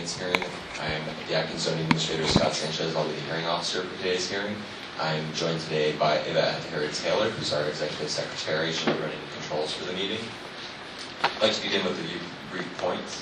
variance hearing. I'm the acting zoning administrator, Scott Sanchez. I'll be the hearing officer for today's hearing. I'm joined today by Eva Taylor, who's our executive secretary. She'll be running the controls for the meeting. I'd like to begin with a few brief points.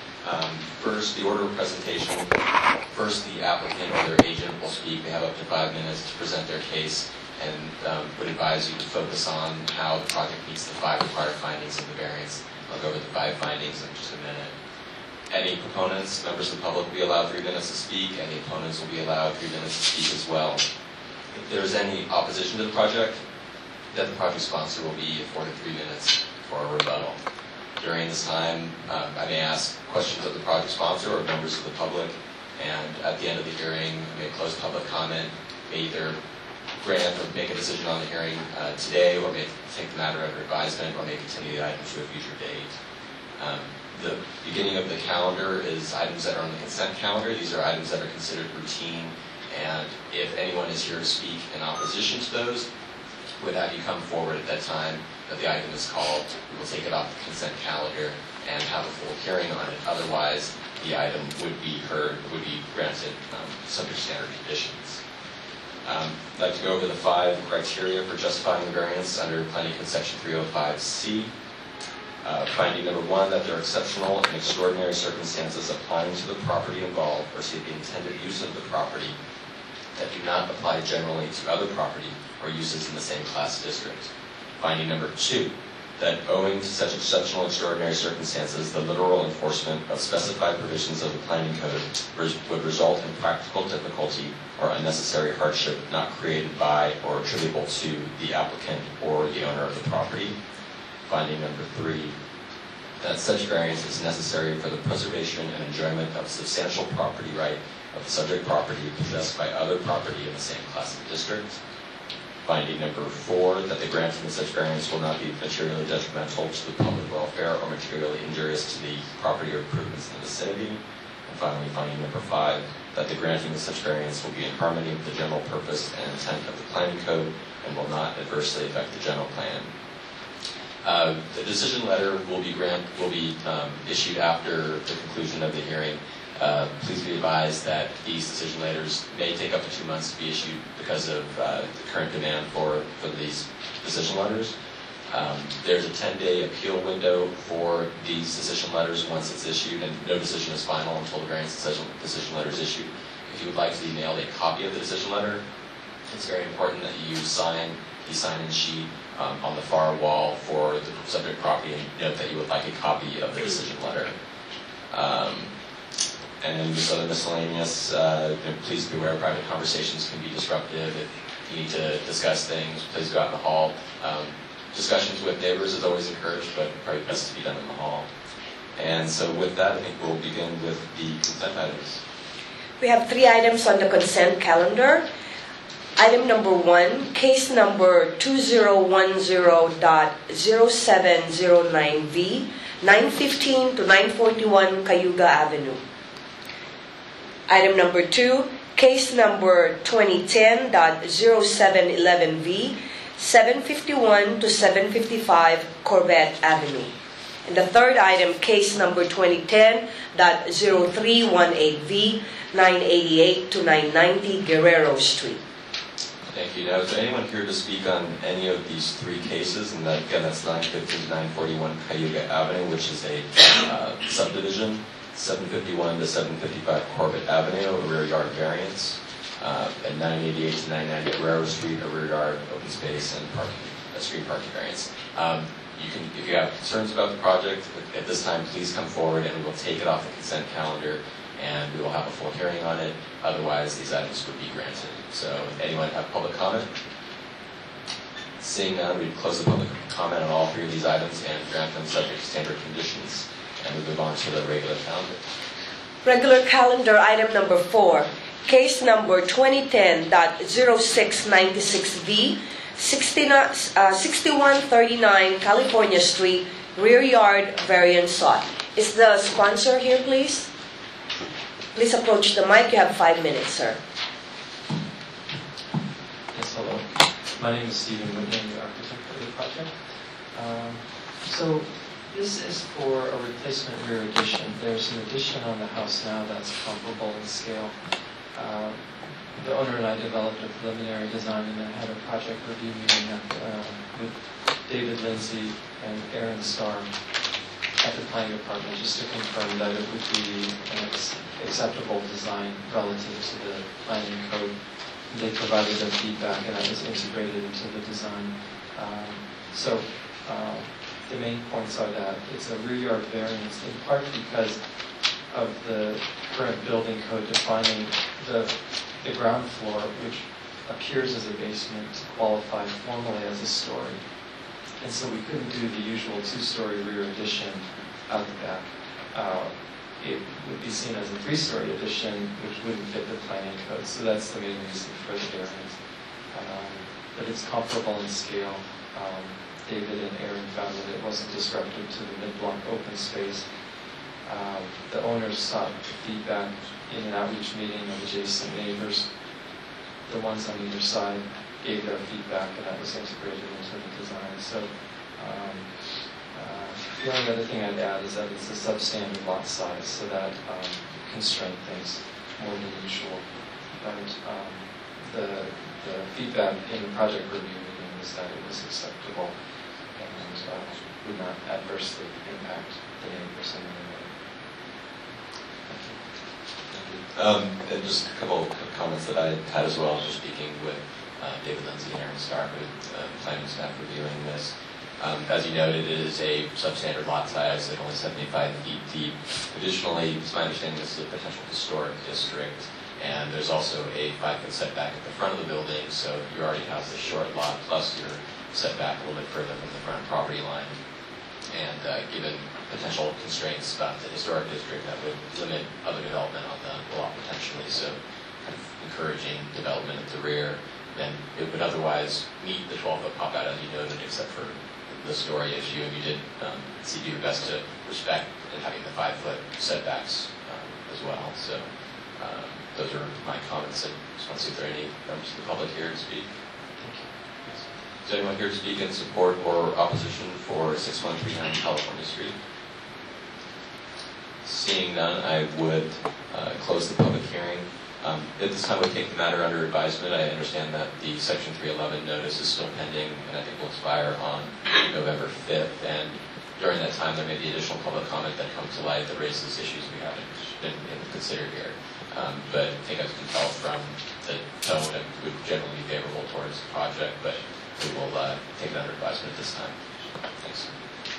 First, the order of presentation. First, the applicant or their agent will speak. They have up to 5 minutes to present their case, and would advise you to focus on how the project meets the 5 required findings of the variance. I'll go over the 5 findings in just a minute. Any proponents, members of the public will be allowed 3 minutes to speak. Any opponents will be allowed 3 minutes to speak as well. If there is any opposition to the project, then the project sponsor will be afforded 3 minutes for a rebuttal. During this time, I may ask questions of the project sponsor or members of the public, and at the end of the hearing, I may close public comment, may either grant or make a decision on the hearing today, or may take the matter under advisement, or may continue the item to a future date. The beginning of the calendar is items that are on the consent calendar. These are items that are considered routine, and if anyone is here to speak in opposition to those, would have you come forward at that time that the item is called. We will take it off the consent calendar and have a full hearing on it. Otherwise, the item would be granted subject to standard conditions. I'd like to go over the 5 criteria for justifying the variance under Planning Code Section 305C. Finding number 1, that there are exceptional and extraordinary circumstances applying to the property involved or to the intended use of the property that do not apply generally to other property or uses in the same class district. Finding number 2, that owing to such exceptional extraordinary circumstances, the literal enforcement of specified provisions of the planning code would result in practical difficulty or unnecessary hardship not created by or attributable to the applicant or the owner of the property. Finding number 3, that such variance is necessary for the preservation and enjoyment of substantial property right of the subject property possessed by other property in the same class of district. Finding number 4, that the granting of such variance will not be materially detrimental to the public welfare or materially injurious to the property or improvements in the vicinity. And finally, finding number 5, that the granting of such variance will be in harmony with the general purpose and intent of the planning code and will not adversely affect the general plan. The decision letter will be issued after the conclusion of the hearing. Please be advised that these decision letters may take up to 2 months to be issued because of the current demand for these decision letters. There's a 10-day appeal window for these decision letters once it's issued, and no decision is final until the variance decision letter is issued. If you would like to be mailed a copy of the decision letter, it's very important that you sign the sign-in sheet on the far wall for the subject property, and note that you would like a copy of the decision letter. And just other miscellaneous, please be aware private conversations can be disruptive. If you need to discuss things, please go out in the hall. Discussions with neighbors is always encouraged, but probably best to be done in the hall. And so with that, I think we'll begin with the consent items. We have 3 items on the consent calendar. Item number 1, case number 2010.0709V, 915 to 941 Cayuga Avenue. Item number 2, case number 2010.0711V, 751 to 755 Corbett Avenue. And the third item, case number 2010.0318V, 988 to 990 Guerrero Street. Thank you. Now, is there anyone here to speak on any of these 3 cases? And that, again, that's 915 to 941 Cayuga Avenue, which is a subdivision. 751 to 755 Corbett Avenue, a rear yard variance, and 988 to 990 Guerrero Street, a rear yard open space and parking, a street parking variance. If you have concerns about the project at this time, please come forward and we will take it off the consent calendar and we will have a full hearing on it. Otherwise, these items would be granted. So, anyone have public comment? Seeing none, we'd close the public comment on all 3 of these items and grant them subject to standard conditions. And we move on to the regular calendar. Regular calendar item number 4, case number 2010.0696V, 6139 California Street, rear yard variance sought. Is the sponsor here, please? Please approach the mic. You have 5 minutes, sir. Yes, hello. My name is Stephen Whitney. I'm the architect for the project. So This is for a replacement rear addition. There's an addition on the house now that's comparable in scale. The owner and I developed a preliminary design and then had a project review meeting with David Lindsay and Aaron Starr at the planning department just to confirm that it would be an acceptable design relative to the planning code. They provided their feedback and that was integrated into the design. The main points are that it's a rear yard variance in part because of the current building code defining the ground floor, which appears as a basement, to qualify formally as a story. And so we couldn't do the usual two-story rear addition out the back. It would be seen as a three-story addition, which wouldn't fit the planning code. So that's the main reason for the variance. But it's comparable in scale. David and Aaron found that it wasn't disruptive to the mid-block open space. The owners sought feedback in an outreach meeting of adjacent neighbors. The ones on either side gave their feedback, and that was integrated into the design. So the only other thing I'd add is that it's a substandard lot size, so that constrained things more than usual. But the feedback in the project review meeting was that it was acceptable and would not adversely impact the neighbors in any way. And just a couple of comments that I had as well, just speaking with David Lindsay and Aaron Stark, with planning staff reviewing this. As you noted, it is a substandard lot size at only 75 feet deep. Additionally, it's my understanding this is a potential historic district, and there's also a 5-foot setback at the front of the building, so you already have the short lot, plus you're set back a little bit further from the front property line. And given potential constraints about the historic district, that would limit other development on the lot potentially, so kind of encouraging development at the rear. Then it would otherwise meet the 12-foot pop-out, as you noted, except for the story issue, and you did do your best to respect and having the 5-foot setbacks as well. So those are my comments, and just want to see if there are any members of the public here to speak. Thank you. Is anyone here to speak in support or opposition for 6139 California Street? Seeing none, I would close the public hearing. At this time, we take the matter under advisement. I understand that the Section 311 notice is still pending, and I think will expire on November 5th. And during that time, there may be additional public comment that comes to light that raises issues we haven't been able to consider here. But I think, as you can tell from the tone, it would generally be favorable towards the project, but we will take it under advisement at this time. Thanks.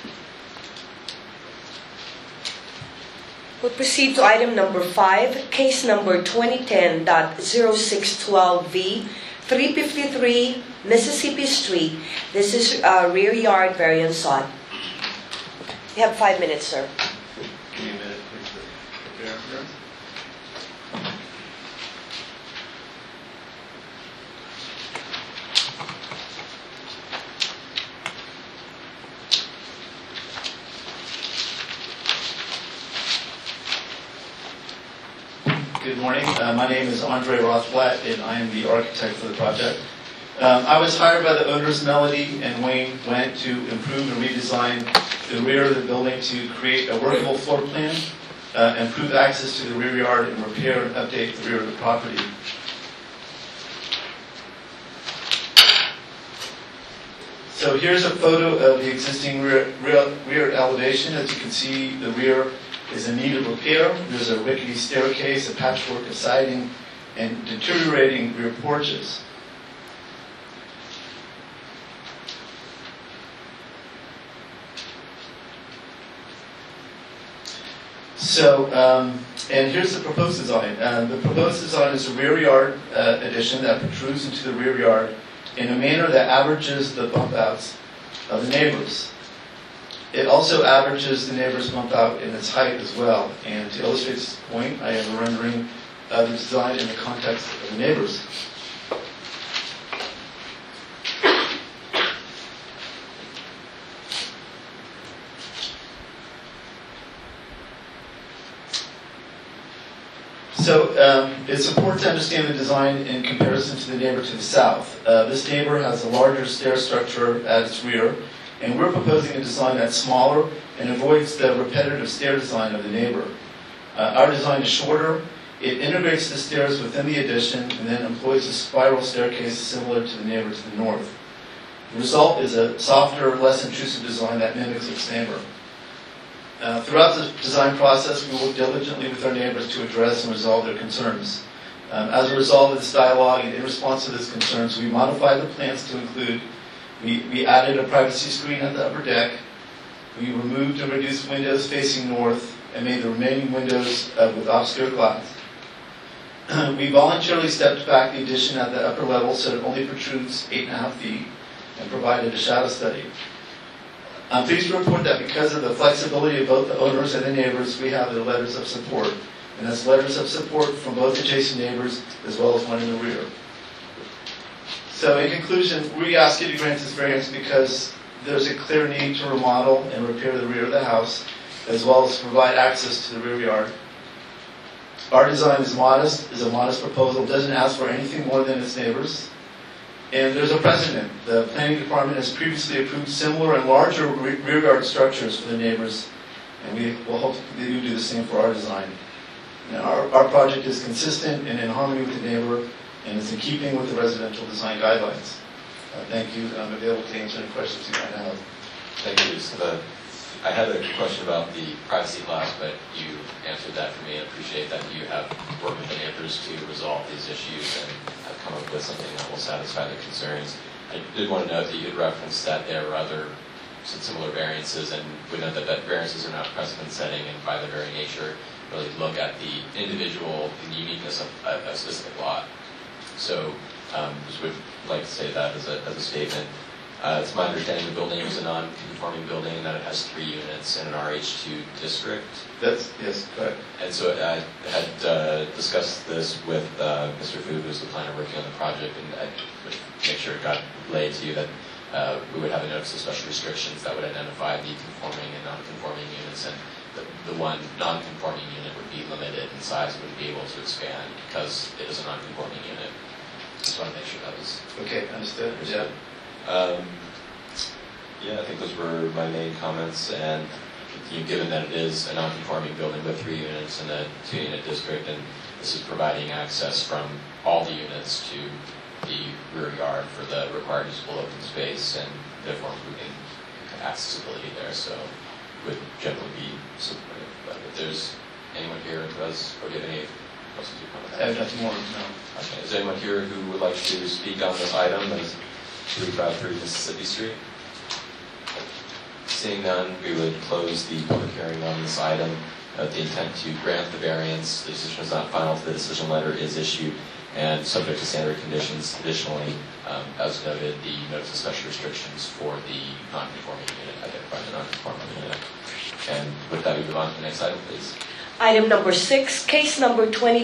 We'll proceed to item number 5, case number 2010.0612V, 353 Mississippi Street. This is rear yard variance sought. You have 5 minutes, sir. Give me a minute, please, to prepare here. Good morning. My name is Andre Rothblatt, and I am the architect for the project. I was hired by the owners, Melody and Wayne Went, to improve and redesign the rear of the building to create a workable floor plan, improve access to the rear yard, and repair and update the rear of the property. So here's a photo of the existing rear elevation. As you can see, the rear is in need of repair. There's a rickety staircase, a patchwork of siding, and deteriorating rear porches. So, and here's the proposed design. The proposed design is a rear yard addition that protrudes into the rear yard in a manner that averages the bump outs of the neighbors. It also averages the neighbor's bump out in its height as well. And to illustrate this point, I have a rendering of the design in the context of the neighbors. So it's important to understand the design in comparison to the neighbor to the south. This neighbor has a larger stair structure at its rear, and we're proposing a design that's smaller and avoids the repetitive stair design of the neighbor. Our design is shorter. It integrates the stairs within the addition and then employs a spiral staircase similar to the neighbor to the north. The result is a softer, less intrusive design that mimics its neighbor. Throughout the design process, we work diligently with our neighbors to address and resolve their concerns. As a result of this dialogue and in response to these concerns, we modified the plans to include, we added a privacy screen at the upper deck, we removed and reduced windows facing north and made the remaining windows with obscure glass. We voluntarily stepped back the addition at the upper level so it only protrudes 8.5 feet and provided a shadow study. I'm pleased to report that because of the flexibility of both the owners and the neighbors, we have the letters of support. And that's letters of support from both adjacent neighbors as well as one in the rear. So in conclusion, we ask you to grant this variance because there's a clear need to remodel and repair the rear of the house as well as provide access to the rear yard. Our design is a modest proposal, doesn't ask for anything more than its neighbors. And there's a precedent. The planning department has previously approved similar and larger rear yard structures for the neighbors, and we will hope that you do the same for our design. Now, our project is consistent and in harmony with the neighbor, and is in keeping with the residential design guidelines. Thank you. I'm available to answer any questions you might have. Thank you. I had a question about the privacy glass, but you answered that for me. I appreciate that you have worked with the neighbors to resolve these issues and have come up with something that will satisfy the concerns. I did want to note that you had referenced that there were other similar variances, and we know that variances are not precedent setting, and by their very nature, really look at the individual and uniqueness of a specific lot. So, just would like to say that as a statement. It's my understanding the building is a non-conforming building and that it has 3 units in an RH2 district. Yes, correct. And so I had discussed this with Mr. Fu, who's the planner working on the project, and I would make sure it got relayed to you that we would have a notice of special restrictions that would identify the conforming and non-conforming units, and the one non-conforming unit would be limited in size, it wouldn't be able to expand because it is a non-conforming unit. Just want to make sure that was okay. Understood. Yeah. I think those were my main comments, and given that it is a non-conforming building with 3 units in a 2-unit district, and this is providing access from all the units to the rear yard for the required usable open space, and therefore improving accessibility there, so would generally be supportive. But if there's anyone here who does, or give any questions or comments? I have nothing more. No. Okay. Is there anyone here who would like to speak on this item as 353 Mississippi Street? Seeing none, we would close the public hearing on this item. The intent to grant the variance, the decision is not final, the decision letter is issued, and subject to standard conditions. Additionally, as noted, the notice of special restrictions for the non-conforming unit, identified the non-conforming unit. And with that, we move on to the next item, please. Item number 6, case number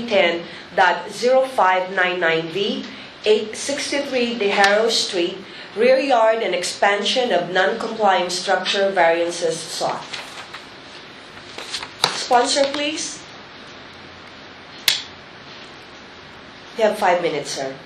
2010.0599V, 863 De Haro Street, rear yard and expansion of non-complying structure variances sought. Sponsor, please. You have 5 minutes, sir.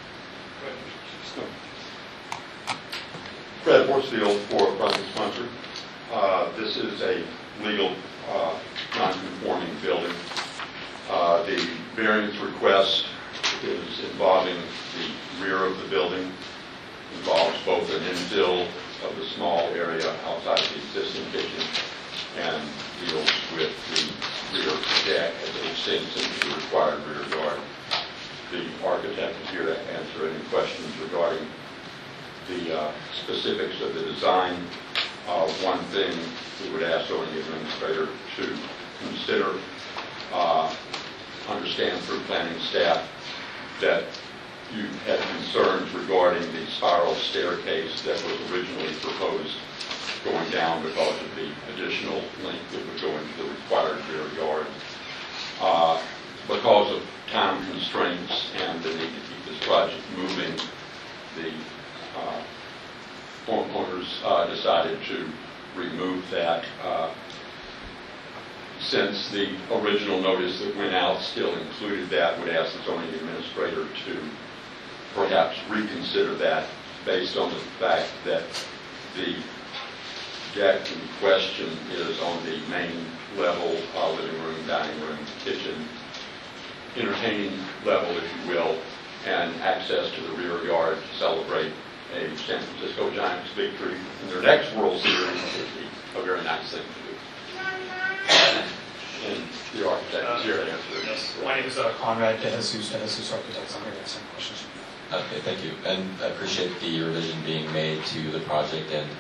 Fred Horsfield for project sponsor. This is a legal non-conforming building. The variance request is involving the rear of the building, involves both an infill of the small area outside of the existing kitchen and deals with the rear deck as it extends into the required rear yard. The architect is here to answer any questions regarding the specifics of the design. One thing we would ask zoning administrator to consider, understand through planning staff that you had concerns regarding the spiral staircase that was originally proposed going down because of the additional length that would go into the required rear yard. Because of time constraints and the need to keep this project moving, the homeowners decided to remove that. Since the original notice that went out still included that, would ask the zoning administrator to perhaps reconsider that based on the fact that the deck in question is on the main level, living room, dining room, kitchen, entertaining level, if you will, and access to the rear yard to celebrate a San Francisco Giants victory in their next World Series would be a very nice thing to do. And the architect is here to answer Yes. this. My name is Conrad De Jesus Architects. I'm here to answer questions. Okay, thank you. And I appreciate the revision being made to the project, and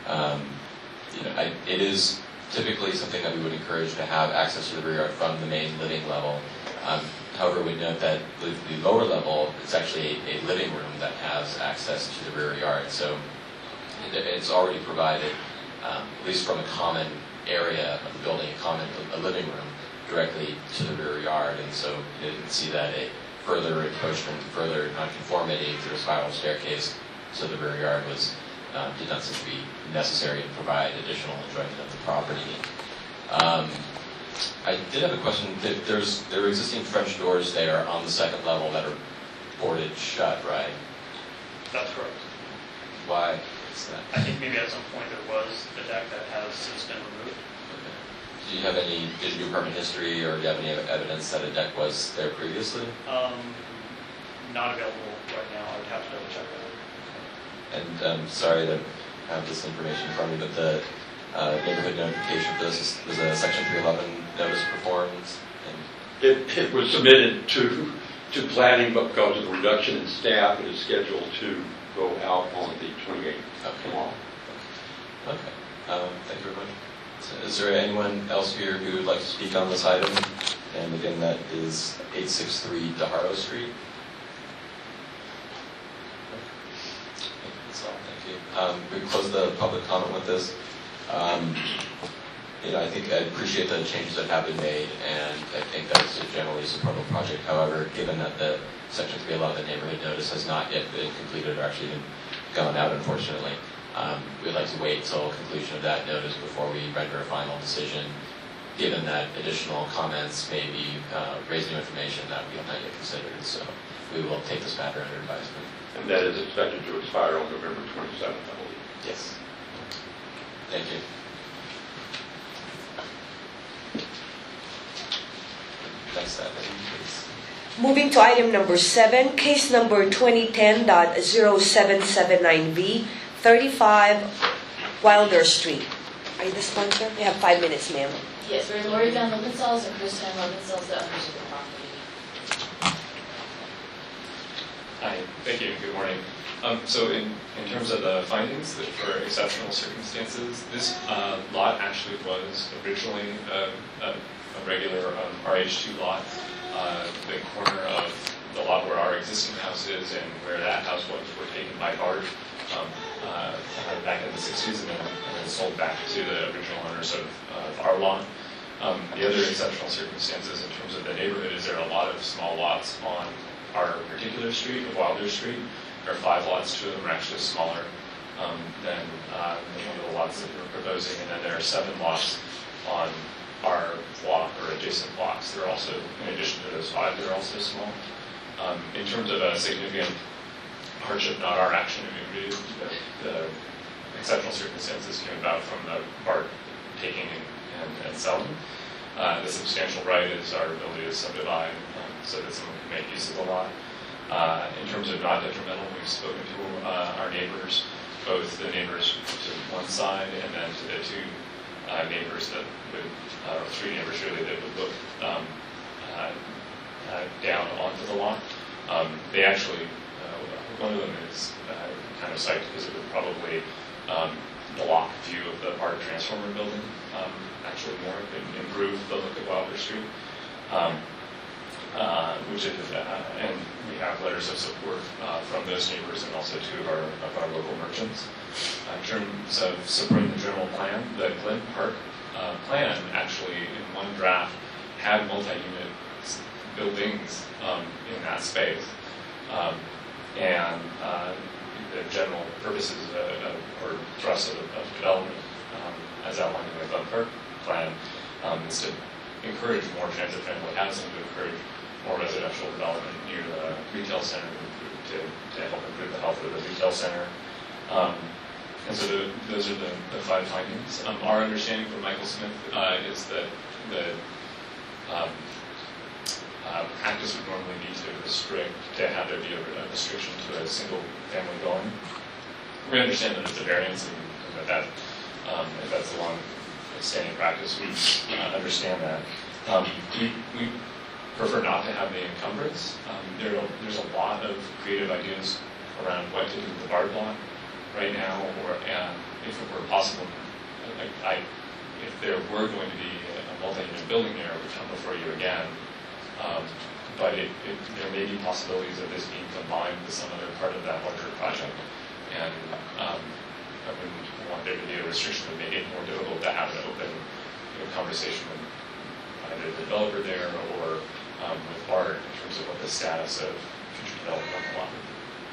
it is typically something that we would encourage to have access to the rear yard from the main living level. However, we note that the lower level is actually a living room that has access to the rear yard, so it's already provided, at least from a common area of the building, a living room directly to the rear yard, and so you didn't see that a further encroachment, further nonconformity through a spiral staircase, so the rear yard did not seem to be necessary to provide additional enjoyment of the property. I did have a question. There are existing French doors there on the second level that are boarded shut, right? That's correct. Why is that? I think maybe at some point there was a deck that has since been removed. Okay. Did you do permit history, or do you have any evidence that a deck was there previously? Not available right now. I would have to double check that. And sorry to have this information from you, but the neighborhood notification for this was a Section 311 notice performed. It was submitted to planning, but because of the reduction in staff, it is scheduled to go out on the 28th tomorrow. Okay. Thank you very much. So is there anyone else here who would like to speak on this item? And again, that is 863 DeHaro Street. That's all. Thank you. We close the public comment with this. I think I appreciate the changes that have been made, and I think that it's a generally supportable project. However, given that the Section 311 neighborhood notice has not yet been completed or actually even gone out, unfortunately, we'd like to wait until conclusion of that notice before we render a final decision, given that additional comments may be raised new information that we have not yet considered. So we will take this matter under advisement. And that is expected to expire on November 27th, I believe. Yes. Thank you. Next item, please. Moving to item number 7, case number 2010.0779B, 35 Wilder Street. Are you the sponsor? You have 5 minutes, ma'am. Yes, we're Lori Van Lopensells and Chris Van Lopensells, the owners of the property. Hi, thank you, and good morning. So in terms of the findings that for exceptional circumstances, this lot actually was originally a regular RH2 lot. The corner of the lot where our existing house is and where that house was were taken by BART back in the 60s and then sold back to the original owners of our lot. The other exceptional circumstances in terms of the neighborhood is there are a lot of small lots on our particular street, of Wilder Street. There are 5 lots, 2 of them are actually smaller than one of the lots that we're proposing, and then there are 7 lots on our block or adjacent blocks. They're also, in addition to those 5, they're also small. In terms of a significant hardship, not our action, the exceptional circumstances came about from the BART taking and selling. The substantial right is our ability to subdivide so that someone can make use of the lot. In terms of not detrimental, we've spoken to our neighbors, both the neighbors to one side and then to the 2 neighbors that would, or 3 neighbors really, that would look down onto the lot. They actually, one of them is kind of psyched because it would probably block view of the BART transformer building actually more, and improve the look of Wilder Street. And we have letters of support from those neighbors and also 2 of our local merchants. In terms of supporting the general plan, the Glen Park plan actually in one draft had multi-unit buildings in that space. And the general purposes or thrust of development as outlined in the Glen Park plan is to encourage more transit-friendly housing, to encourage more residential development near the retail center to help improve the health of the retail center. And so those are the 5 findings. Our understanding from Michael Smith is that the practice would normally be to have there be a restriction to a single family dwelling. We understand that it's a variance and that if that's a long-standing practice, we understand that. We prefer not to have the encumbrance. There's a lot of creative ideas around what to do with the BART block right now, and if it were possible, if there were going to be a multi-unit building there, I would come before you again. But there may be possibilities of this being combined with some other part of that larger project. And I wouldn't want there to be a restriction that would make it more difficult to have an open conversation with either the developer there or with BART in terms of what the status of future development on the lot would be.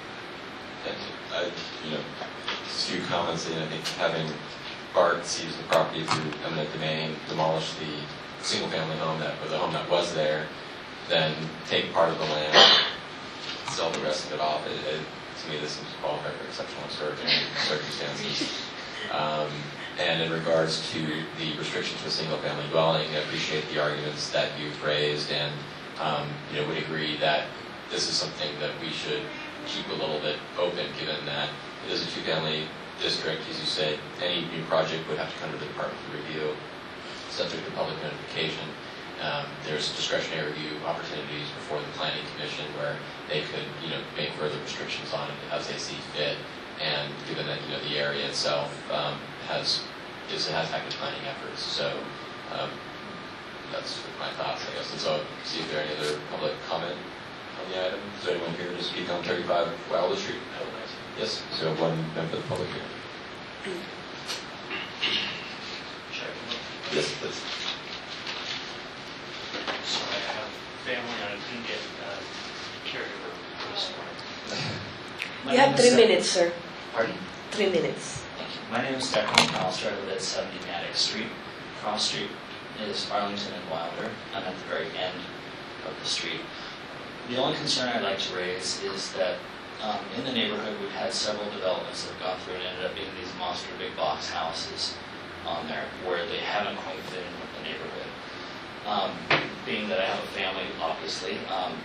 Just a few comments. I think having BART seize the property through eminent domain, demolish the single-family home or the home that was there, then take part of the land, sell the rest of it off. To me, this seems to qualify for exceptional circumstances. And in regards to the restriction to a single-family dwelling, I appreciate the arguments that you've raised, and would agree that this is something that we should keep a little bit open, given that it is a 2-family district. As you said, any new project would have to come to the department for review, subject to public notification. There's discretionary review opportunities before the planning commission where they could, make further restrictions on it as they see fit. And given that, the area itself has active planning efforts, so that's my thoughts, I guess. And so, see if there are any other public comment on the item. Is there anyone here to speak on 35 Wilder Street? Yes. So one member of the public here. Yes, please. Sorry, I have family and I didn't get caregiver for this morning. You have 3 minutes, sir. Pardon? 3 minutes. Thank you. My name is Declan McAllister. I live at 70 Maddox Street. Cross Street is Arlington and Wilder. I'm at the very end of the street. The only concern I'd like to raise is that in the neighborhood we've had several developments that have gone through and ended up being these monster big box houses on there where they haven't quite fit in with the neighborhood. Being that I have a family, obviously,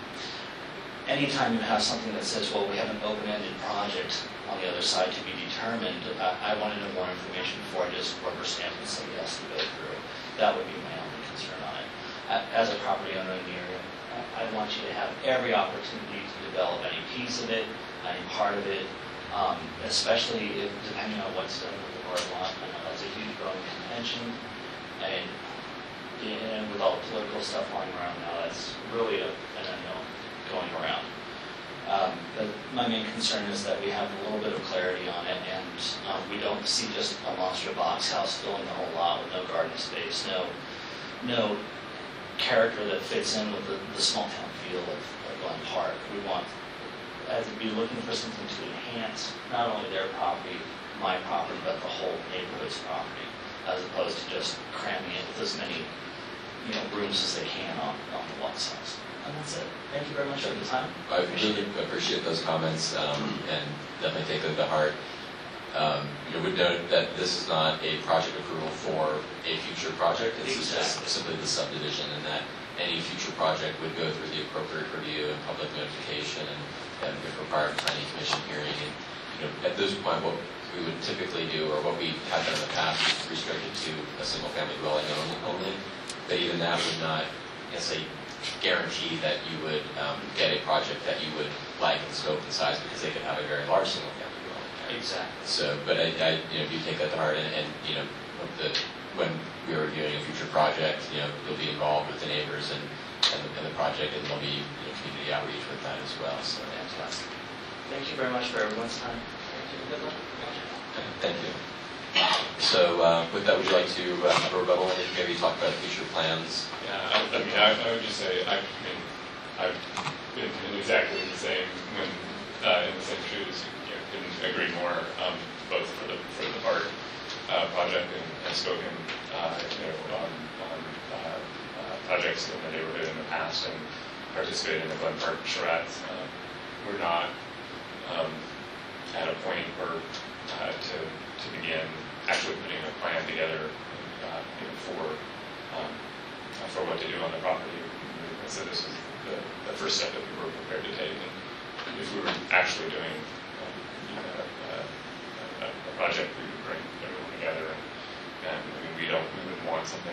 anytime you have something that says, well, we have an open-ended project on the other side to be determined, I want to know more information before I just rubber stamp and say yes to go through. That would be my only concern on it. As a property owner in the area, I want you to have every opportunity to develop any piece of it, any part of it, especially depending on what's done with the BART lot. I know that's a huge growing contention, and with all the political stuff flying around now, that's really an unknown going around. But my main concern is that we have a little bit of clarity on it, and we don't see just a monster box house filling the whole lot with no garden space, no character that fits in with the small town feel of Glen Park. We want to be looking for something to enhance not only their property, my property, but the whole neighborhood's property, as opposed to just cramming it with as many rooms as they can on the one size. And that's it. Thank you very much for the time. I really appreciate those comments and definitely take them to heart. Would note that this is not a project approval for a future project. This is just simply the subdivision, and that any future project would go through the appropriate review and public notification and require planning commission hearing. And at this point, what we would typically do, or what we have done in the past, is restrict it to a single-family dwelling only. But even that would not necessarily guarantee that you would get a project that you would like in scope and size, because they could have a very large single-family dwelling. Right? Exactly. So, but I do take that to heart, and when we are reviewing a future project, you'll be involved with the neighbors and the project, and there'll be community outreach with that as well. So fantastic. Thank you very much for everyone's time. Thank you. Good luck. Thank you. So with that, would you like to have a rebuttal and maybe talk about future plans? Yeah, I would just say, I've been in exactly the same, in the same shoes. Couldn't agree more, both for the BART project and spoken on projects in the neighborhood in the past and participated in the Glen Park charrette. We're not at a point where to begin actually putting a plan together for what to do on the property. So this was the first step that we were prepared to take. And if we were actually doing a project, we would bring everyone together. And I mean, we wouldn't want something.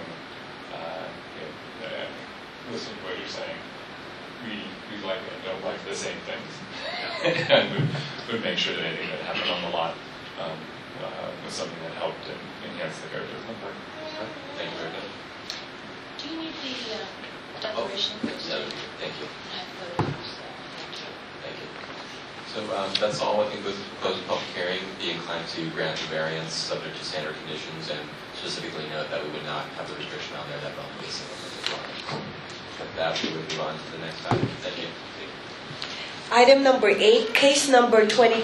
Listen to what you're saying. We like and don't like the same things, and would make sure that anything that happened on the lot was something that helped and enhanced the character of the park. Thank you very much. Do you need the declaration first? No, thank you. I voted, so thank you. Thank you. So that's all. I think with the proposed public hearing, be inclined to grant the variance subject to standard conditions, and specifically note that we would not have the restriction on there that only a single line. With that, we would move on to the next item. Thank you. Item number 8, case number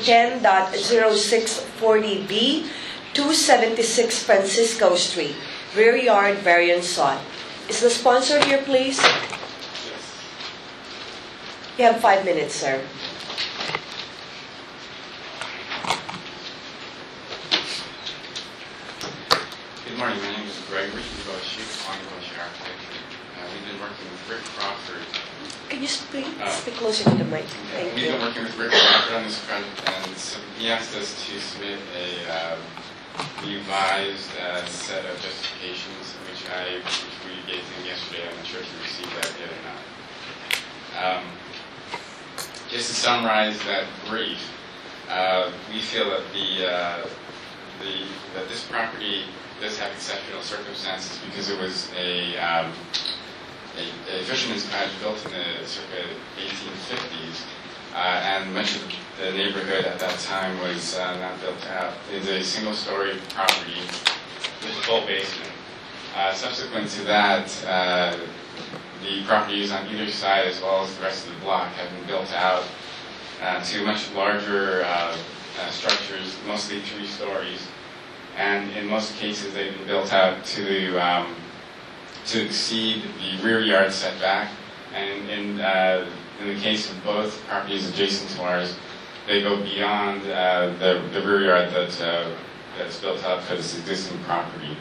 2010.0640B, 276 Francisco Street, rear yard variance sought. Is the sponsor here, please? You have 5 minutes, sir. Good morning, my name is Gregory Boshi, Boshi Architecture. We've been working with Rick Crawford. Can you speak closer to the mic? Thank We've you. been working with Rick Crawford on this project, and so he asked us to submit a revised set of justifications, which we gave to him yesterday. I'm not sure if you received that yet or not. Just to summarize that brief, we feel that that this property does have exceptional circumstances because it was a fisherman's cottage built in the circa 1850s, and much of the neighborhood at that time was not built out. It's a single-story property with a full basement. Subsequent to that, the properties on either side, as well as the rest of the block, have been built out to much larger structures, mostly 3 stories. And in most cases, they've been built out to exceed the rear yard setback. And in the case of both properties adjacent to ours, they go beyond the rear yard that's built out for this existing property.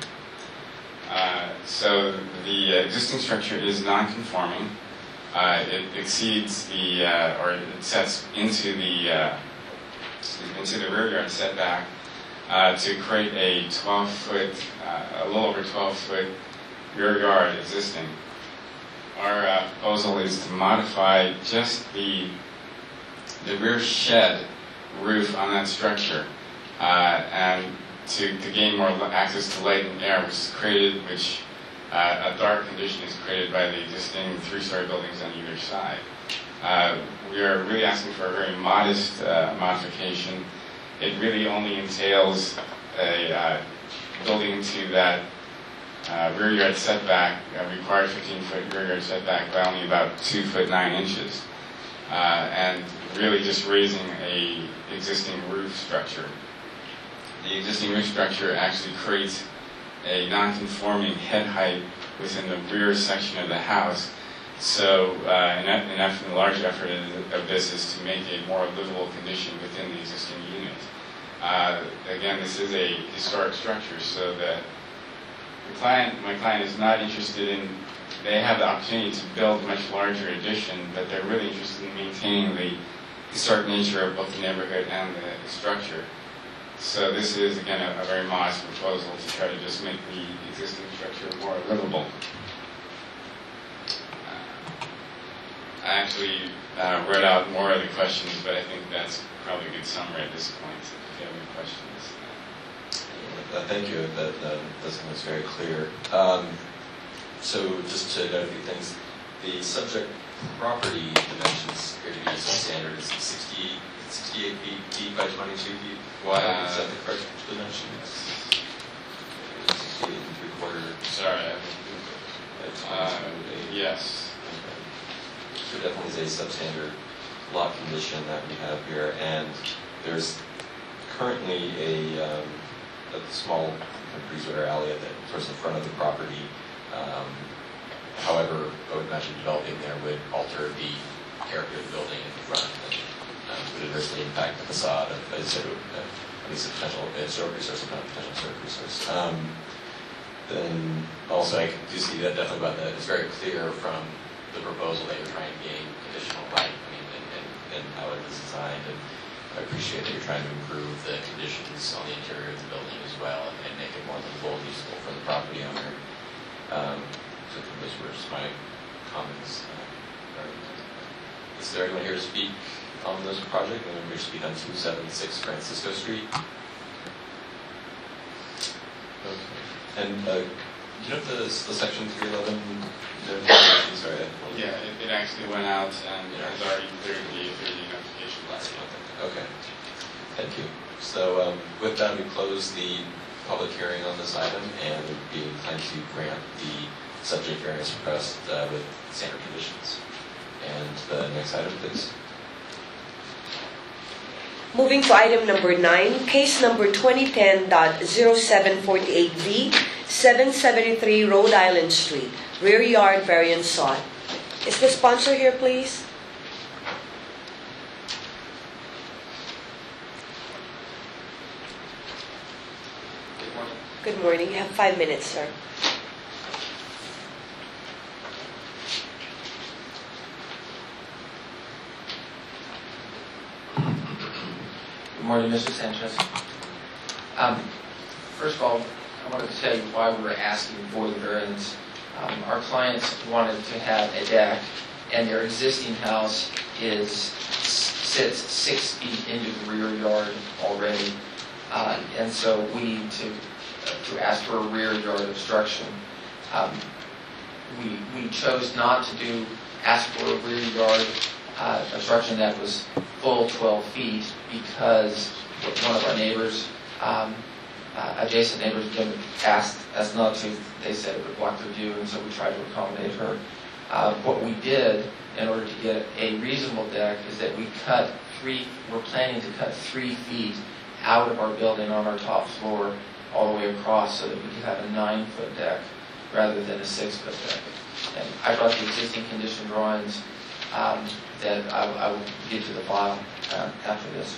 So the existing structure is non-conforming. It exceeds or it sets into the rear yard setback to create a 12-foot, a little over 12-foot rear yard existing. Our proposal is to modify just the rear shed roof on that structure, and to gain more access to light and air, which a dark condition is created by the existing 3-story buildings on either side. We are really asking for a very modest modification. It really only entails building into that rear yard setback, required 15-foot rear yard setback by only about 2 foot 9 inches, and really just raising a existing roof structure. The existing roof structure actually creates a non-conforming head height within the rear section of the house. So a large effort of this is to make a more livable condition within the existing unit. Again, this is a historic structure, so that my client is not interested in, they have the opportunity to build a much larger addition, but they're really interested in maintaining the historic nature of both the neighborhood and the structure. So this is, again, a very modest proposal to try to just make the existing structure more livable. I actually read out more of the questions, but I think that's probably a good summary at this point, if you have any questions. Thank you. That was very clear. So just to note a few things, the subject property dimensions appear to be standard. Is 68 feet by 22 feet wide? Is that the correct dimension? 68 and 3/4. Sorry. Yes. So definitely is a substandard lot condition that we have here, and there's currently a small breezeway area that towards the front of the property. However, I would imagine developing there would alter the character of the building in the front and would adversely impact the facade. As I said, at least a potential historic resource, if not a potential historic resource. Then also I do see that definitely about that. It's very clear from the proposal that you're trying to gain additional light. I mean, and how it is designed, and I appreciate that you're trying to improve the conditions on the interior of the building as well, and make it more livable and usable for the property owner. So those were just my comments. Is there anyone here to speak on this project? Anyone here to speak on 276 Francisco Street? Okay. And do you know if the section 311 notification, sorry, Yeah, it actually went out and has already cleared the notification last month. Okay, thank you. So with that, we close the public hearing on this item, and we plan to grant the subject variance request with standard conditions. And the next item, please. Moving to item number 9, case number 2010.0748V, 773 Rhode Island Street, rear yard variance sought. Is the sponsor here, please? Good morning. Good morning. You have 5 minutes, sir. Good morning, Mr. Sanchez. First of all, I wanted to tell you why we were asking for the variance. Our clients wanted to have a deck, and their existing house sits 6 feet into the rear yard already, and so we need to ask for a rear yard obstruction. We chose not to ask for a rear yard obstruction that was full 12 feet because one of our neighbors, adjacent neighbors, asked us not to. They said it would block their view, and so we tried to accommodate her. What we did in order to get a reasonable deck is that we're planning to cut 3 feet out of our building on our top floor all the way across so that we could have a 9-foot deck rather than a 6-foot deck. And I brought the existing condition drawings that I will give to the file after this.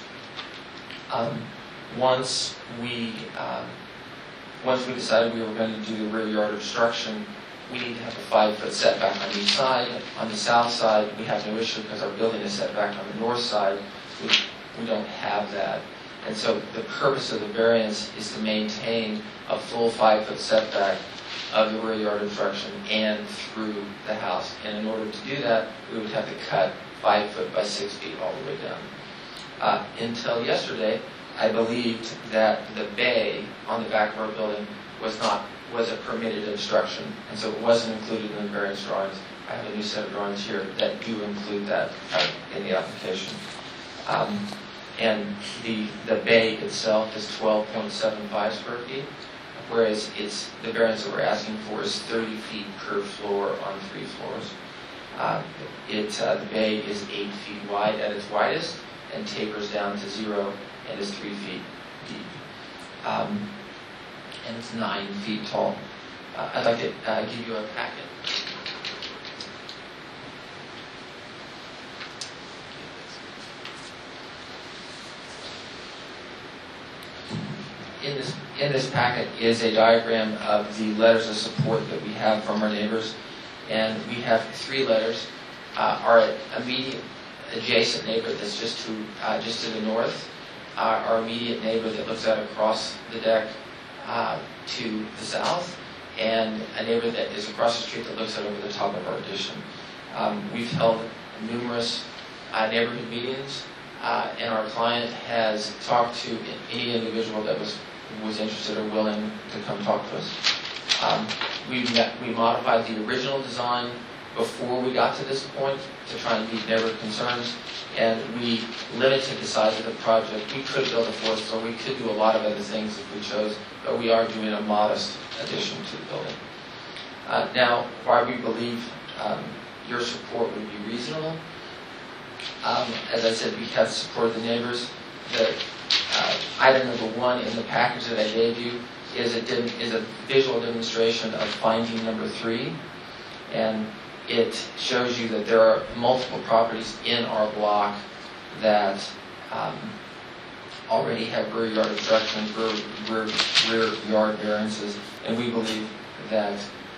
Once we decided we were going to do the rear yard obstruction, we need to have a 5-foot setback on each side. On the south side, we have no issue because our building is set back on the north side. We don't have that. And so the purpose of the variance is to maintain a full 5-foot setback of the rear yard obstruction and through the house. And in order to do that, we would have to cut 5 foot by 6 feet all the way down. Until yesterday, I believed that the bay on the back of our building was a permitted obstruction, and so it wasn't included in the variance drawings. I have a new set of drawings here that do include that in the application. And the bay itself is 12.75 square feet, whereas the variance that we're asking for is 30 feet per floor on 3 floors. The bay is 8 feet wide at its widest and tapers down to 0 and is 3 feet deep. And it's 9 feet tall. I'd like to give you a packet. In this packet is a diagram of the letters of support that we have from our neighbors, and we have 3 letters. Our immediate adjacent neighbor that's just to the north, our immediate neighbor that looks out across the deck to the south, and a neighbor that is across the street that looks out over the top of our addition. We've held numerous neighborhood meetings, and our client has talked to any individual that was interested or willing to come talk to us. We modified the original design before we got to this point to try and meet neighborhood concerns, and we limited the size of the project. We could build a 4th floor, we could do a lot of other things if we chose, but we are doing a modest addition to the building. Now, why we believe your support would be reasonable. As I said, we have supported the neighbors. The item number 1 in the package that I gave you is a visual demonstration of finding number 3, and it shows you that there are multiple properties in our block that already have rear yard obstructions, rear yard variances, and we believe that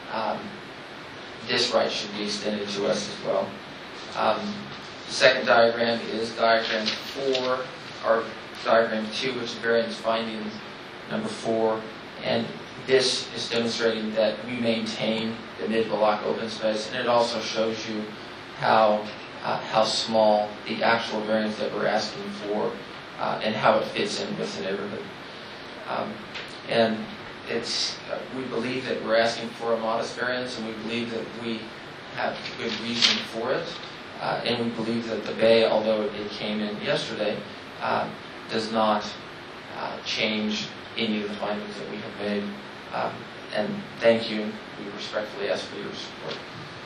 this right should be extended to us as well. The second diagram is diagram 4, or diagram 2, which is variance findings number 4, and this is demonstrating that we maintain the mid-block open space, and it also shows you how small the actual variance that we're asking for and how it fits in with the neighborhood. And we believe that we're asking for a modest variance, and we believe that we have good reason for it. And we believe that the bay, although it came in yesterday, does not change any of the findings that we have made. And thank you. We respectfully ask for your support.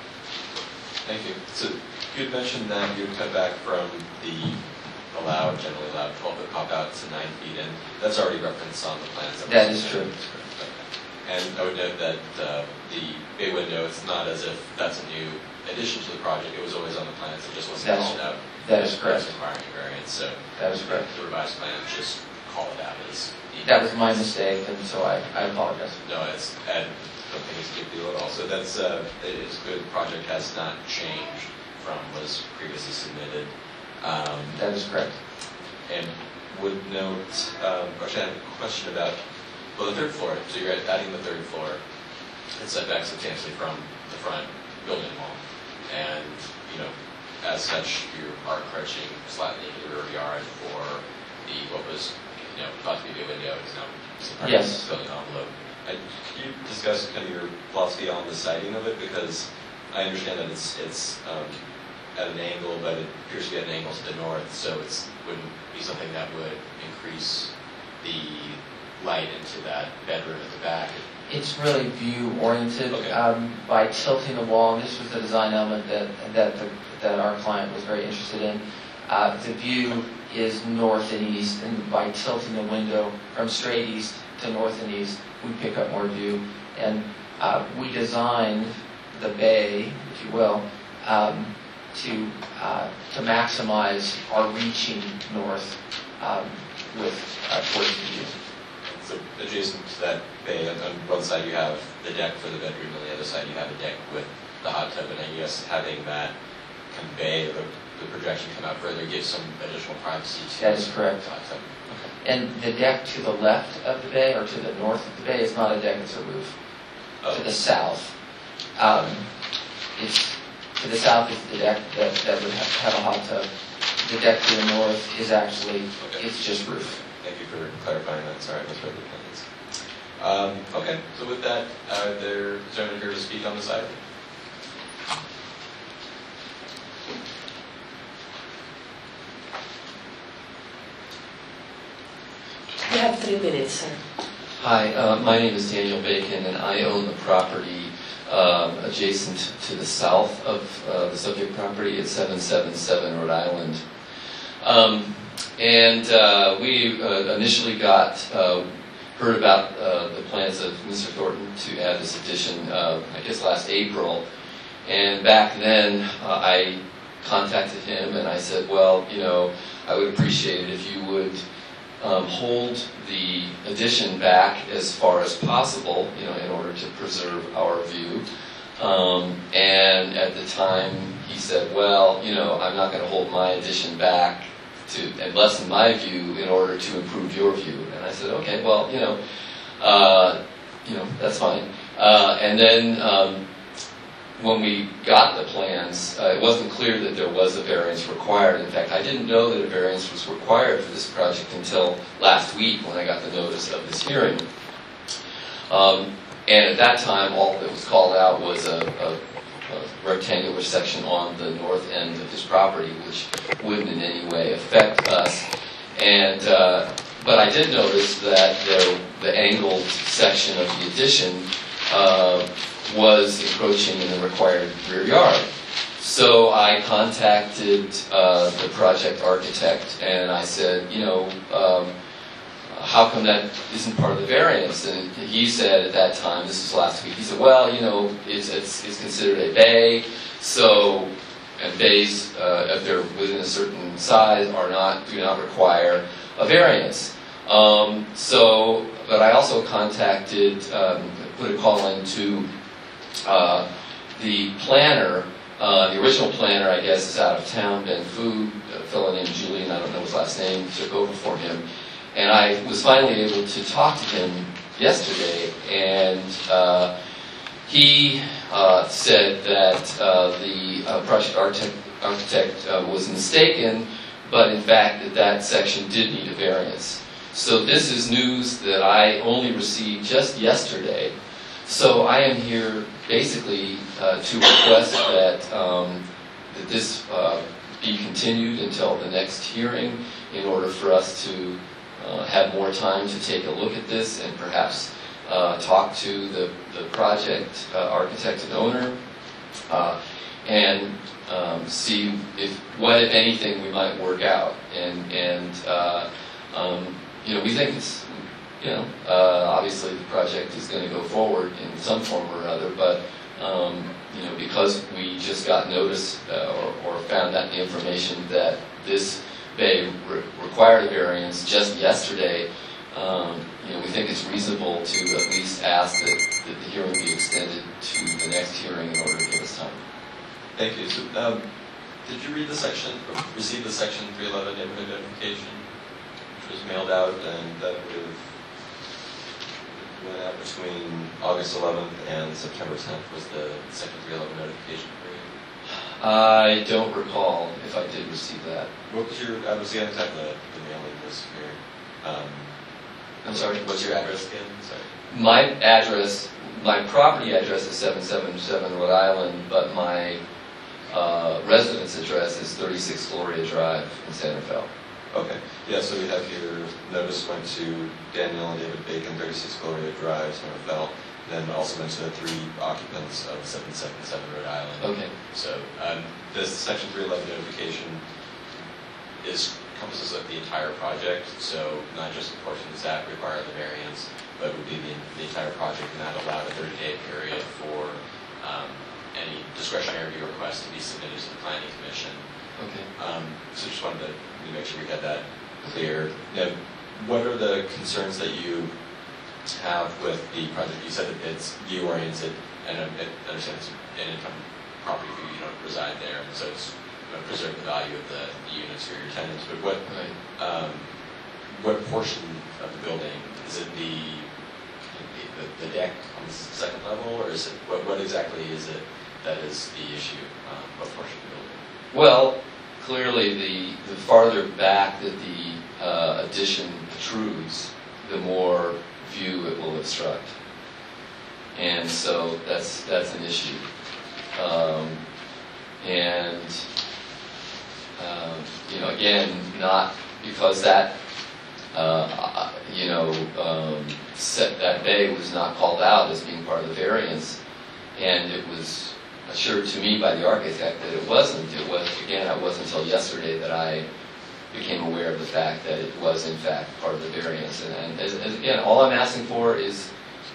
Thank you. So you had mentioned that you would cut back from the generally allowed 12-foot pop-out to 9 feet, and that's already referenced on the plans. That is true. And I would note that the bay window, it's not as if that's a new addition to the project. It was always on the plans. It just wasn't called out. That is correct. Requiring a variance. So that is correct. The revised plans just call it out as. That was my mistake, and so I apologize. No, I don't think it's a big deal at all. So that's it is good. The project has not changed from what was previously submitted. That is correct. And would note, actually I have a question about, the third floor. So you're adding the third floor. It's set back substantially from the front building wall. And, as such, you are encroaching slightly into the rear yard for what was, thought to be a window is now yes. Building envelope. Can you discuss kind of your philosophy on the siting of it? Because I understand that it's at an angle, but it appears to be at an angle to the north, so it wouldn't be something that would increase the light into that bedroom at the back. It's really view oriented. Okay. By tilting the wall, and this was the design element that our client was very interested in. The view is north and east, and by tilting the window from straight east to north and east, we pick up more view. And we designed the bay, if you will, to maximize our reaching north towards the view. So adjacent to that bay, on one side you have the deck for the bedroom, on the other side you have a deck with the hot tub, and I guess having that convey the projection come out further gives some additional privacy to that is correct. The hot tub. Okay. And the deck to the left of the bay, or to the north of the bay, is not a deck, it's a roof. Oh. To the south. To the south is the deck that would have a hot tub. The deck to the north is actually, it's just roof. Thank you for clarifying that. Sorry, I misread the plans. Okay, so with that, is there anyone here to speak on this item? You have 3 minutes, sir. Hi, my name is Daniel Bacon, and I own the property adjacent to the south of the subject property at 777 Rhode Island. We initially heard about the plans of Mr. Thornton to add this addition, I guess last April. And back then, I contacted him and I said, well, I would appreciate it if you would hold the addition back as far as possible, in order to preserve our view. And at the time, he said, well, I'm not going to hold my addition back and lessen my view in order to improve your view. And I said, okay, well, that's fine. And then when we got the plans, it wasn't clear that there was a variance required. In fact, I didn't know that a variance was required for this project until last week when I got the notice of this hearing. And at that time, all that was called out was a rectangular section on the north end of his property, which wouldn't in any way affect us. And but I did notice that the angled section of the addition was encroaching in the required rear yard. So I contacted the project architect and I said, how come that isn't part of the variance? And he said at that time, this was last week, he said, well, it's considered a bay, so and bays, if they're within a certain size, do not require a variance. But I also contacted, put a call into the planner. The original planner, I guess, is out of town. Ben Fu, a fellow named Julian, I don't know his last name, took over for him. And I was finally able to talk to him yesterday, and he said that the project architect was mistaken, but in fact that section did need a variance. So this is news that I only received just yesterday. So I am here basically to request that this be continued until the next hearing in order for us to have more time to take a look at this and perhaps talk to the project architect and owner and see what, if anything, we might work out. We think it's, obviously the project is going to go forward in some form or other, but because we just got notice or found out the information that this bay required a variance just yesterday, we think it's reasonable to at least ask that the hearing be extended to the next hearing in order to give us time. Thank you. So, did you read the section, receive the Section 311 neighborhood notification, which was mailed out, and that would have went out between August 11th and September 10th was the Section 311 notification period? I don't recall if I did receive that. What was your, I was the other time the mailing was here. I'm sorry? What's your address again? Sorry. My address, my property address is 777 Rhode Island, but my residence address is 36 Gloria Drive in Santa Fe. Okay. Yeah, so we have here, notice went to Daniel and David Bacon, 36 Gloria Drive, Santa Fe. Then also went to the 3 occupants of 777 Rhode Island. Okay. So this Section 311 notification encompasses the entire project, so not just portions that require the variance, but would be the entire project, and that allowed a 30-day period for any discretionary review request to be submitted to the Planning Commission. Okay. So just wanted to make sure we had that clear. Now, what are the concerns that you have with the project? You said that it's view-oriented, and I understand it's an income property for you, you don't reside there, so it's preserve the value of the units for your tenants. But what portion of the building is it? The deck on the second level, or is it what exactly is it that is the issue? What portion of the building? Well, clearly the farther back that the addition protrudes, the more view it will obstruct, and so that's an issue. Again, not because that that bay was not called out as being part of the variance, and it was assured to me by the architect that it wasn't. It wasn't until yesterday that I became aware of the fact that it was in fact part of the variance. And again, all I'm asking for is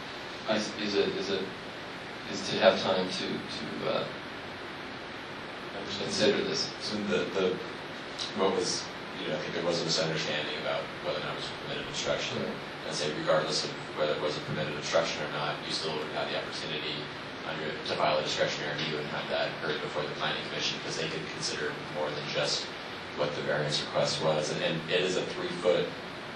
to have time to consider this. So I think there was a misunderstanding about whether or not it was permitted obstruction. And I say regardless of whether it was a permitted obstruction or not, you still would have the opportunity to file a discretionary review and have that heard before the Planning Commission, because they could consider more than just what the variance request was. And it is a 3-foot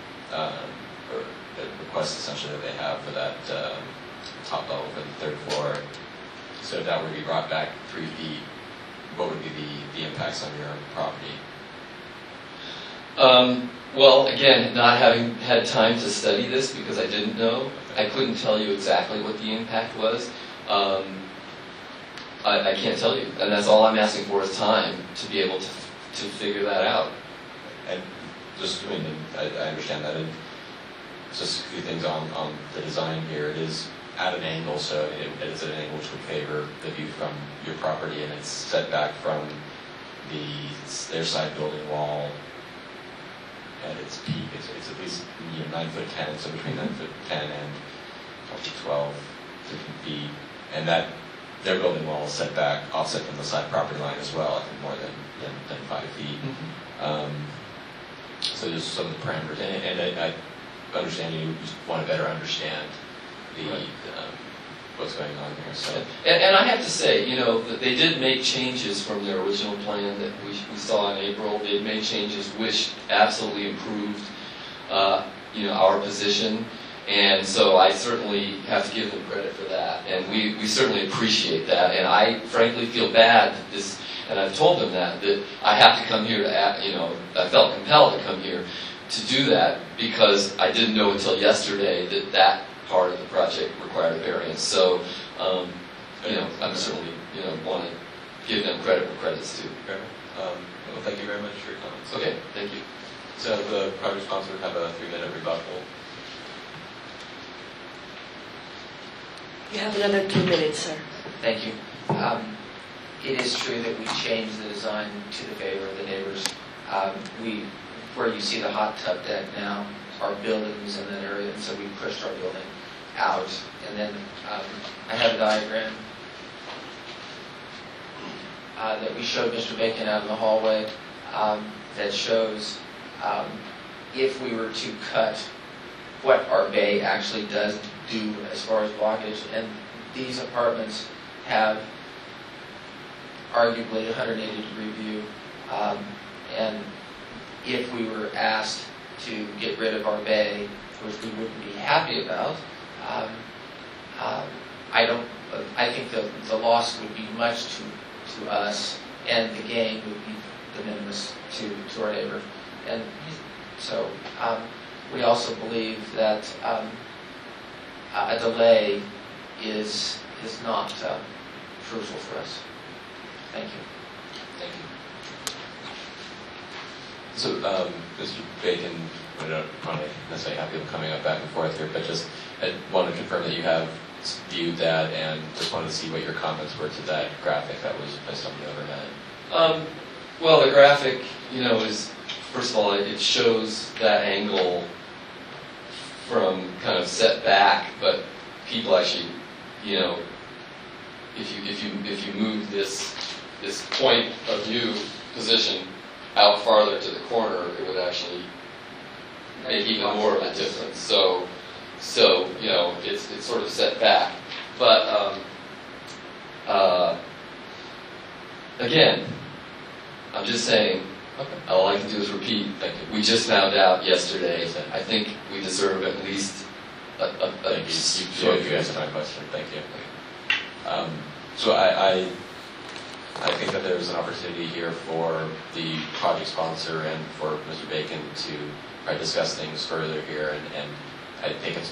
request essentially that they have for that top level for the 3rd floor. So if that were to be brought back 3 feet, what would be the impacts on your property? Well, again, not having had time to study this because I didn't know, I couldn't tell you exactly what the impact was. I can't tell you, and that's all I'm asking for is time to be able to figure that out. And I understand that. And just a few things on the design here. It is at an angle, so it is at an angle which would favor the view from your property, and it's set back from their side building wall at its peak. It's at least 9'10", so between 9'10" and 12, 13 feet, and that their building wall is set back, offset from the side property line as well, I think more than 5 feet. So there's some of the parameters, and I understand you just want to better understand what's going on there. So, and I have to say, that they did make changes from their original plan that we saw in April. They made changes which absolutely improved, our position. And so I certainly have to give them credit for that, and we certainly appreciate that. And I frankly feel bad that and I've told them that I have to come here to act, I felt compelled to come here to do that because I didn't know until yesterday that part of the project required a variance. So, I'm certainly, want to give them credit where credit's due. well, thank you very much for your comments. Okay, thank you. So the project sponsor would have a 3-minute rebuttal. You have another 2 minutes, sir. Thank you. It is true that we changed the design to the favor of the neighbors. Where you see the hot tub deck now, our buildings in that area, and so we pushed our building out. And then I have a diagram that we showed Mr. Bacon out in the hallway that shows if we were to cut what our bay actually does do as far as blockage. And these apartments have arguably a 180-degree view. And if we were asked to get rid of our bay, which we wouldn't be happy about, I think the loss would be much to us, and the gain would be de minimis to our neighbor. And so we also believe that a delay is not crucial for us. Thank you. Thank you. So, Mr. Bacon, I don't want to necessarily have people coming up back and forth here, but just I want to confirm that you have viewed that and just wanted to see what your comments were to that graphic that was placed on the overhead. Well, the graphic, is, first of all, it shows that angle from kind of set back, but people actually, if you move this point of view position out farther to the corner, it would actually make even more of a difference. So it's sort of set back. But again, I'm just saying, all I can do is repeat. We just found out yesterday. I think we deserve at least Thank you. You answered my question. Thank you. So I think that there's an opportunity here for the project sponsor and for Mr. Bacon to try to discuss things further here, and I think it's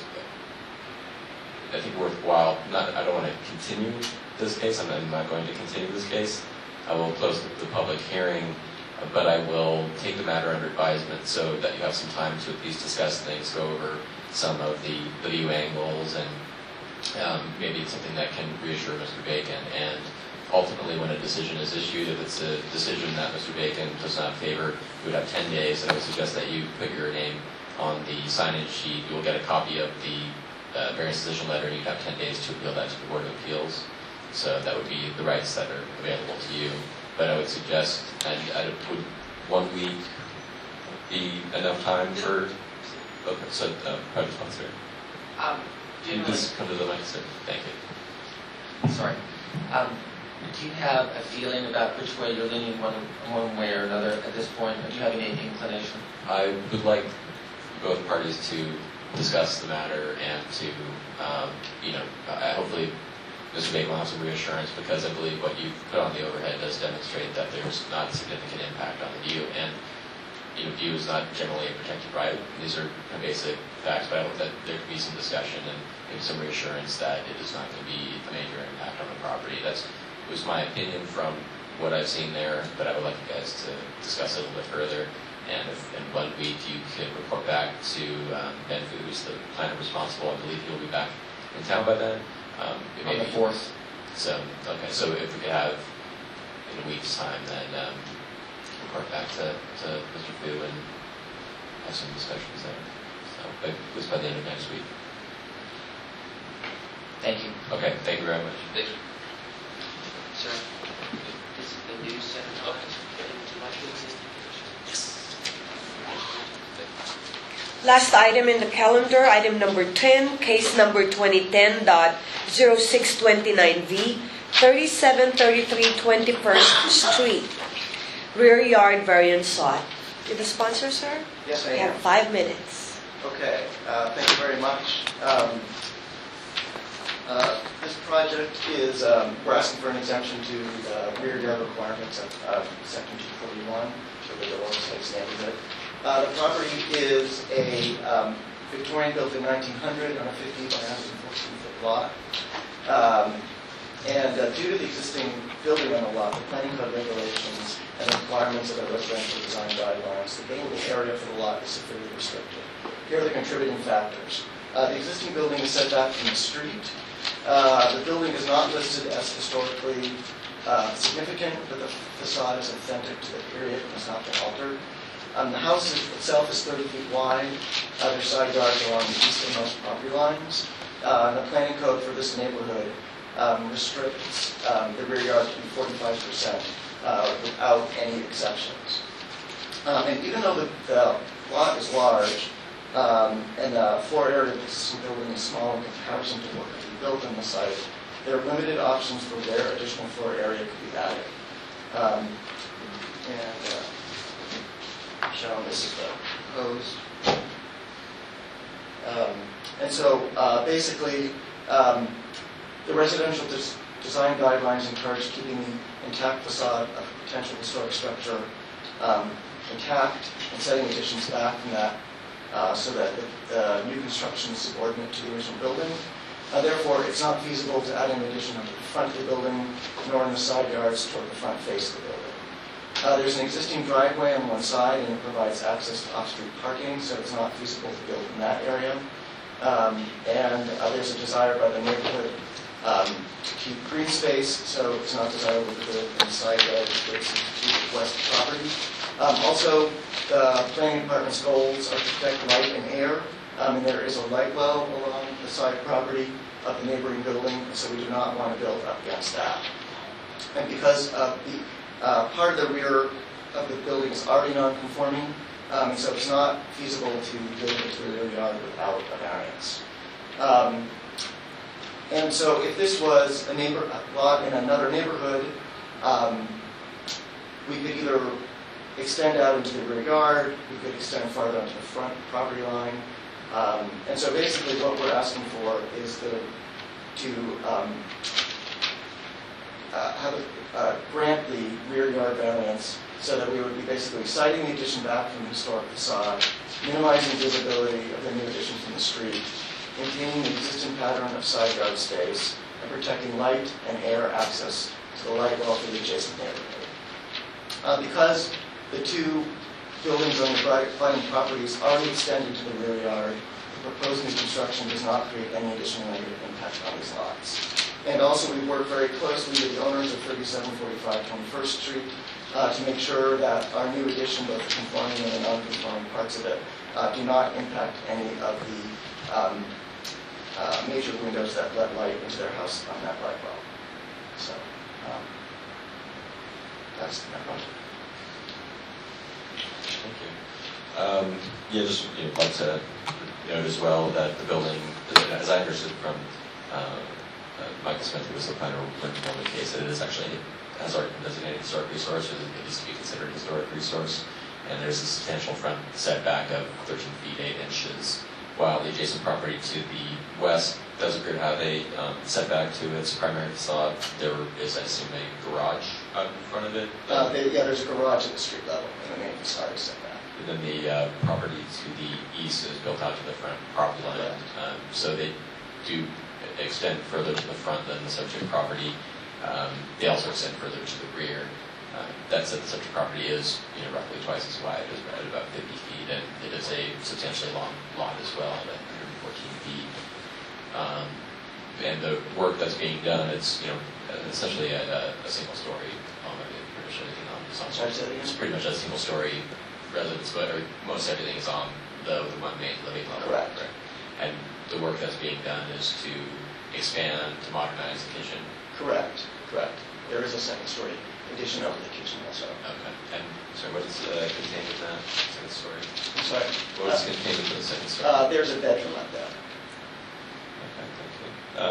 worthwhile. I don't want to continue this case. I'm not going to continue this case. I will close the public hearing, but I will take the matter under advisement so that you have some time to at least discuss things, go over some of the view angles, and maybe it's something that can reassure Mr. Bacon. And ultimately, when a decision is issued, if it's a decision that Mr. Bacon does not favor, you would have 10 days, and I would suggest that you put your name on the signage sheet. You will get a copy of the variance decision letter, and you have 10 days to appeal that to the Board of Appeals. So that would be the rights that are available to you. But I would suggest, and would 1 week be enough time for project sponsor? Can you just come to the mic, sir? Thank you. Sorry. Do you have a feeling about which way you're leaning one way or another at this point? Do you have any inclination? I would like both parties to discuss the matter and to, hopefully Mr. Bacon will have some reassurance, because I believe what you've put on the overhead does demonstrate that there's not significant impact on the view, and view is not generally a protected right. These are basic facts, but I hope that there could be some discussion and maybe some reassurance that it is not going to be a major impact on the property. That was my opinion from what I've seen there, but I would like you guys to discuss it a little bit further. And if in 1 week you could report back to Ben Fu, who's the planner responsible, I believe he'll be back in town by then. On the 4th. So, okay, so if we could have in a week's time, then report back to Mr. Fu and have some discussions there. So, but at least by the end of next week. Thank you. Okay, thank you very much. Thank you. This is the new set of drawings. Last item in the calendar, item number 10, case number 2010.0629V, 3733 21st Street, rear yard variance sought. You're the sponsor, sir? Yes, I You am. have 5 minutes. Okay, thank you very much. This project is, we're asking for an exemption to the rear yard requirements of Section 241, so the Dolores Heights neighborhood. The property is a Victorian built in 1900 on a 50 by 114-foot lot. And due to the existing building on the lot, the planning code regulations and the requirements of the residential design guidelines, the buildable area for the lot is severely restricted. Here are the contributing factors. The existing building is set back from the street. The building is not listed as historically significant, but the facade is authentic to the period and has not been altered. The house itself is 30 feet wide. Their side yards are on the easternmost property lines. The planning code for this neighborhood restricts the rear yard to be 45% without any exceptions. And even though the lot is large and the floor area of the existing building is small in comparison to what could be built on the site, there are limited options for where additional floor area could be added. Shown, this is the proposed. And so basically, the residential design guidelines encourage keeping the intact facade of a potential historic structure intact and setting additions back from that so that the new construction is subordinate to the original building. Therefore, it's not feasible to add an addition on the front of the building nor in the side yards toward the front face of the building. There's an existing driveway on one side and it provides access to off-street parking, so it's not feasible to build in that area. There's a desire by the neighborhood to keep green space, so it's not desirable to build inside the west property. Also, the planning department's goals are to protect light and air, and there is a light well along the side property of the neighboring building, so we do not want to build up against that. And because of the part of the rear of the building is already non-conforming, so it's not feasible to build into the rear yard without a variance. And so if this was a lot in another neighborhood, we could either extend out into the rear yard, we could extend farther onto the front property line. And so basically what we're asking for is grant the rear yard variance so that we would be basically siting the addition back from the historic facade, minimizing visibility of the new addition from the street, maintaining the existing pattern of side yard space, and protecting light and air access to the light well for the adjacent neighborhood. Because the two buildings on the abutting properties already extended to the rear yard, the proposed new construction does not create any additional negative impact on these lots. And also, we work very closely with the owners of 3745 21st Street to make sure that our new addition, both the conforming and the non-conforming parts of it, do not impact any of the major windows that let light into their house on that light well. So, that's my project. Thank you. Just like to note as well that the building, as I understood from Michael Smith, who was the planner when the case, that it is actually has our designated historic resource, or it needs to be considered a historic resource. And there's a substantial front setback of 13 feet 8 inches, while the adjacent property to the west does appear to have a setback to its primary facade. There is, I assume, a garage out in front of it. There's a garage at the street level, and the main facade is setback. And then the property to the east is built out to the front property line. So they do extend further to the front than the subject property. They also extend further to the rear. That said, the subject property is roughly twice as wide, at about 50 feet, and it is a substantially long lot as well, at 114 feet. And the work that's being done, it's essentially a single-story home. It's pretty much a single-story residence, but most everything is on the one main living level. Correct. And the work that's being done is to expand, to modernize the kitchen. Correct. There is a second-story addition over the kitchen also. Okay. And sorry, what is contained in that second story? I'm sorry. What is contained in the second story? There's a bedroom up there. Okay, thank you.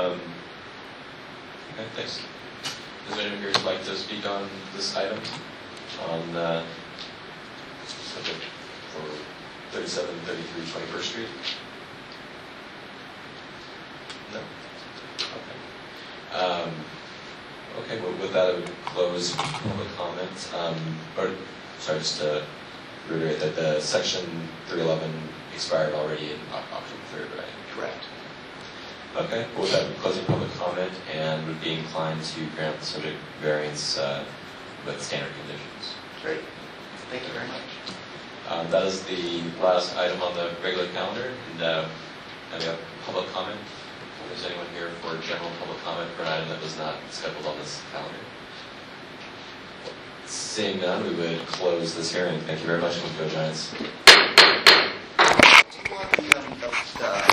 Okay, thanks. Does anyone here like to speak on this item on subject for 3733 21st Street? No. Okay. Okay. Well, with that, I would close public comment. Or sorry, just to reiterate that the section 311 expired already in October 3rd, right? Correct. Okay, well, with that, we're closing public comment and would be inclined to grant the subject variance with standard conditions. Great. Thank you very much. That is the last item on the regular calendar. And any public comment? Is anyone here for general public comment for an item that was not scheduled on this calendar? Seeing none, we would close this hearing. Thank you very much, Go Giants. Do you want the